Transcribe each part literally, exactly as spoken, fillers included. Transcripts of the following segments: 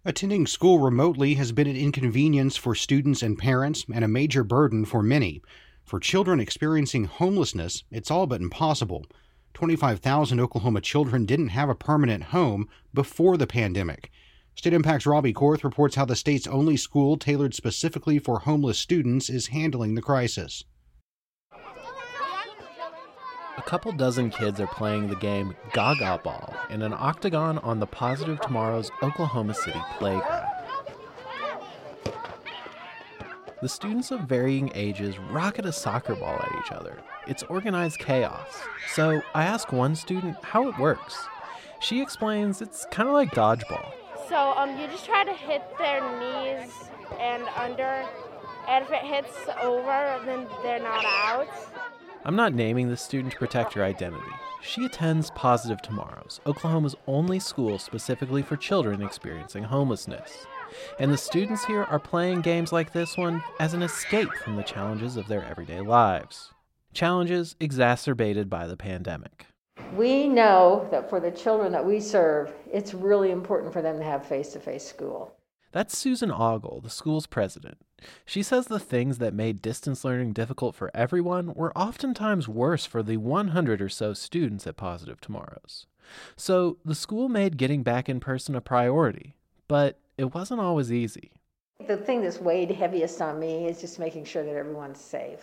Attending school remotely has been an inconvenience for students and parents and a major burden for many. For children experiencing homelessness, it's all but impossible. twenty-five thousand Oklahoma children didn't have a permanent home before the pandemic. State Impact's Robbie Korth reports how the state's only school tailored specifically for homeless students is handling the crisis. A couple dozen kids are playing the game Gaga Ball in an octagon on the Positive Tomorrow's Oklahoma City playground. The students of varying ages rocket a soccer ball at each other. It's organized chaos. So I ask one student how it works. She explains it's kind of like dodgeball. So um, you just try to hit their knees and under, and if it hits over, then they're not out. I'm not naming this student to protect her identity. She attends Positive Tomorrows, Oklahoma's only school specifically for children experiencing homelessness. And the students here are playing games like this one as an escape from the challenges of their everyday lives. Challenges exacerbated by the pandemic. We know that for the children that we serve, it's really important for them to have face-to-face school. That's Susan Ogle, the school's president. She says the things that made distance learning difficult for everyone were oftentimes worse for the one hundred or so students at Positive Tomorrows. So the school made getting back in person a priority, but it wasn't always easy. The thing that's weighed heaviest on me is just making sure that everyone's safe,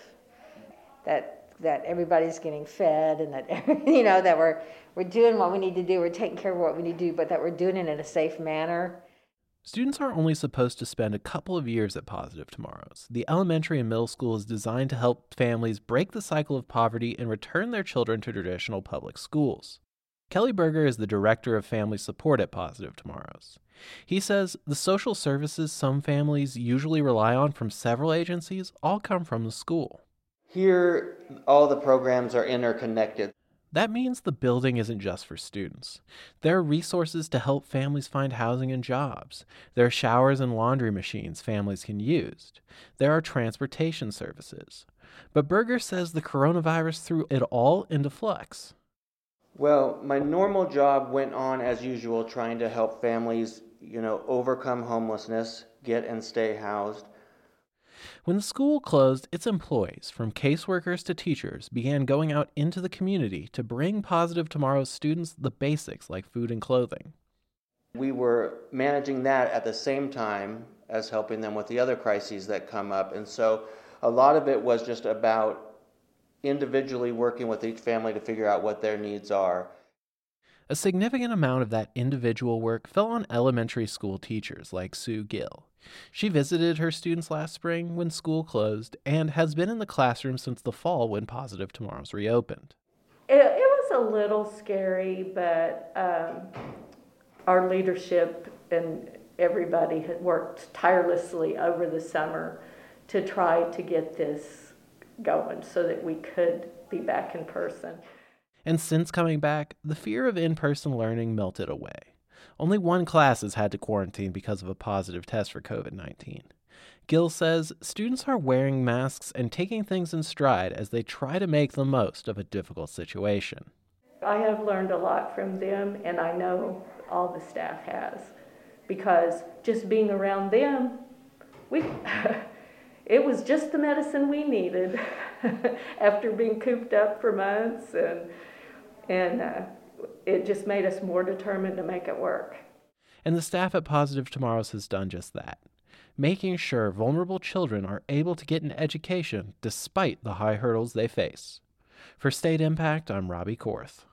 that that everybody's getting fed, and that you know that we're we're doing what we need to do, we're taking care of what we need to do, but that we're doing it in a safe manner. Students are only supposed to spend a couple of years at Positive Tomorrows. The elementary and middle school is designed to help families break the cycle of poverty and return their children to traditional public schools. Kelly Berger is the director of family support at Positive Tomorrows. He says the social services some families usually rely on from several agencies all come from the school. Here, all the programs are interconnected. That means the building isn't just for students. There are resources to help families find housing and jobs. There are showers and laundry machines families can use. There are transportation services. But Berger says the coronavirus threw it all into flux. Well, my normal job went on as usual, trying to help families, you know, overcome homelessness, get and stay housed. When the school closed, its employees, from caseworkers to teachers, began going out into the community to bring Positive Tomorrow's students the basics like food and clothing. We were managing that at the same time as helping them with the other crises that come up. And so a lot of it was just about individually working with each family to figure out what their needs are. A significant amount of that individual work fell on elementary school teachers like Sue Gill. She visited her students last spring when school closed and has been in the classroom since the fall when Positive Tomorrows reopened. It, it was a little scary, but um, our leadership and everybody had worked tirelessly over the summer to try to get this going so that we could be back in person. And since coming back, the fear of in-person learning melted away. Only one class has had to quarantine because of a positive test for covid nineteen. Gill says students are wearing masks and taking things in stride as they try to make the most of a difficult situation. I have learned a lot from them, and I know all the staff has, because just being around them, we it was just the medicine we needed after being cooped up for months, and and uh, it just made us more determined to make it work. And the staff at Positive Tomorrows has done just that, making sure vulnerable children are able to get an education despite the high hurdles they face. For State Impact, I'm Robbie Korth.